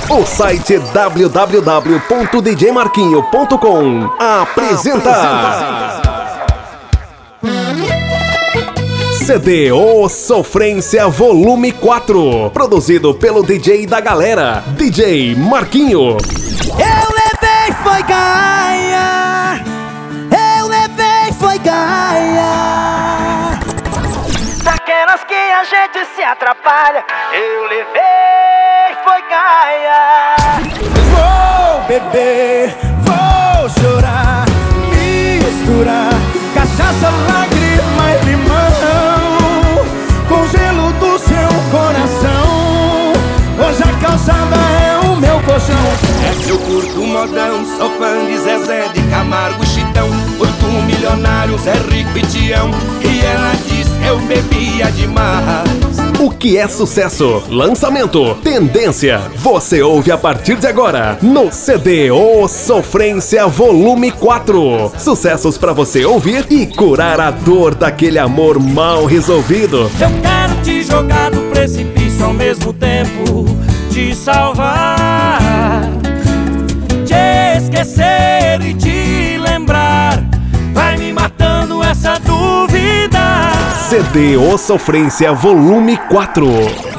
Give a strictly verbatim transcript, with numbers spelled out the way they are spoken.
O site w w w ponto d j marquinho ponto com apresenta C D O Sofrência Volume quatro, produzido pelo D J da galera, D J Marquinho. Eu levei foi gaia, eu levei foi gaia, daquelas que a gente se atrapalha. Eu levei foi gaia. Vou beber, vou chorar, misturar cachaça, lágrima e limão com gelo do seu coração. Hoje a calçada é o meu colchão. É que eu curto modão, sou fã de Zezé, de Camargo, Chitão, oito milionários, Zé Rico e Tião. E ela diz que eu bebia demais. O que é sucesso? Lançamento, tendência. Você ouve a partir de agora no C D O Sofrência Volume quatro. Sucessos pra você ouvir e curar a dor daquele amor mal resolvido. Eu quero te jogar do precipício ao mesmo tempo te salvar, te esquecer e te lembrar. Vai me matando essa dúvida. C D O Sofrência Volume quatro.